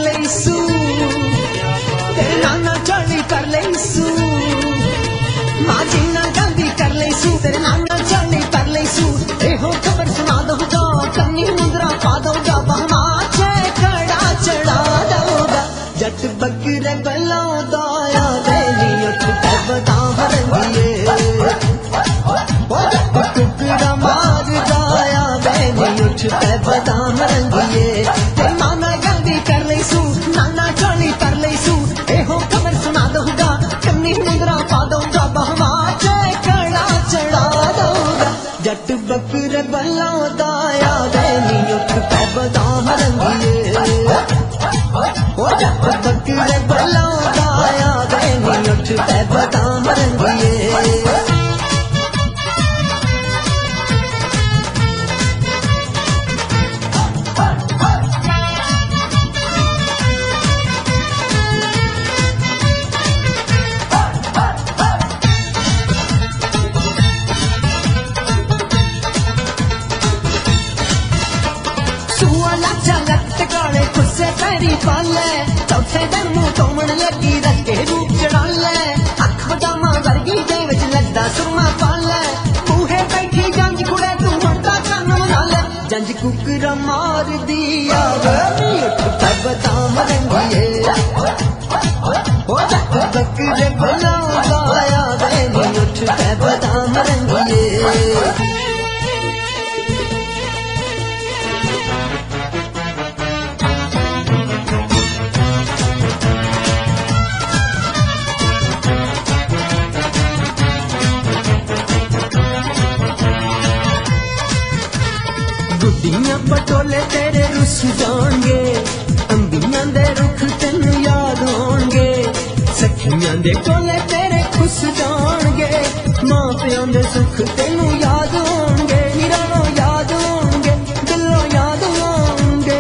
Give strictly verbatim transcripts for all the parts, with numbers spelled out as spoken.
लईसू तेरे नाना चाली कर लईसू माँ जीना गंदी कर लईसू तेरे नाना चाली कर लईसू एहो खबर सुना दूंगा कन्नी मुद्रा पा दूंगा बहमा चे खड़ा चढ़ा दूंगा जट बकरे बलादा या देनी उठ के बदाम रंगिए टुकड़ा मार दाया देनी उठ के बदाम रंगिए तेरे नाना गंदी कर लईसू नाना चाली कर लईसू एहो खबर सुना दूंगा कन्नी मुद्रा पा दूंगा बहमा चे खड़ा चढ़ा दूंगा जट बकरे बलादा या देनी उठ के बदाम रंगिए जट बकरे बलादा या देनी उठ के बदाम रंगिए काले खुसे पैरी पाले चौथे दिन मुंह तोमन लगी रख के रूप चढ़ा ले अख बदामा वर्गी दे विच लगदा सुरमा पाले बूहे बैठी जंज कुड़े तू हटदा कन्न मना ले जंज कुकरा मार दिया वे उठ के बदाम रंगिए ओ जट बकरे बलादा या वे उठ के बदाम रंगिए गुड्डियां पटोले तेरे रुस जाएंगे अंबियां दे रुख तेन याद होंगे सखियां दे टोले तेरे खुस जाएंगे मां प्यां दे सुख तेनू याद होंगे निरानो याद होंगे दिलों याद होंगे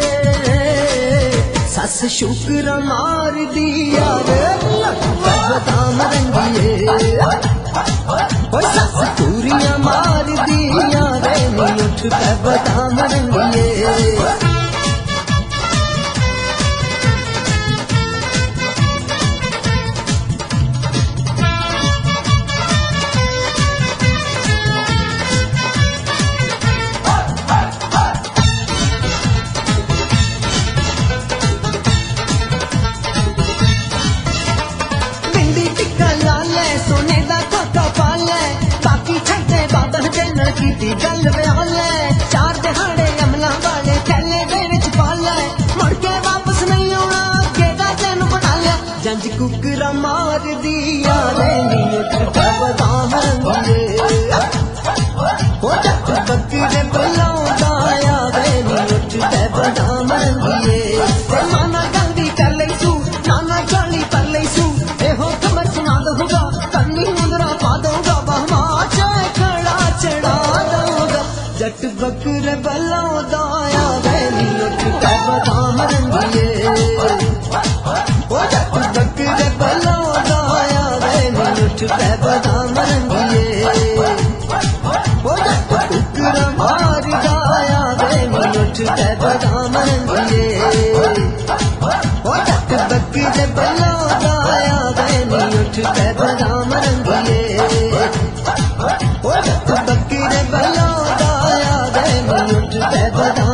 सस शुक्र मार दिया रे बदाम रंगिए सस पूरियां मार दिया रे उठ के बदाम रंगिए बिंदी टिक्का लाले सोने दा कोका पाले बाकी छड्डे बादल जन की गल व्याले चार दिहाड़े अमला वाले थैले दे विच पाले मुड़ के वापस नहीं आना अगे दा तेन बना लिया जंज कुकरा मार दिया देनी उठ के बदाम रंगिए ओ जट बकरे बलादा या देनी उठ के बदाम रंगिए ते नाना गंदी कर लईसू नाना चाली कर लईसू एहो खबर सुना दूंगा कन्नी मुद्रा पा दूंगा बहमा चे खड़ा चढ़ा दूंगा जट बकरे बलादा या देनी उठ के बदाम रंगिए ओ जट बकरे बलादा या देनी उठ के बदाम रंगिए ओ जट कुकरा मार दाया देनी उठ के बदाम रंगिए ओ जट बकरे बलादा या देनी उठ के बदाम रंगिए ओ जट बकरे बलादा या देनी उठ के बदाम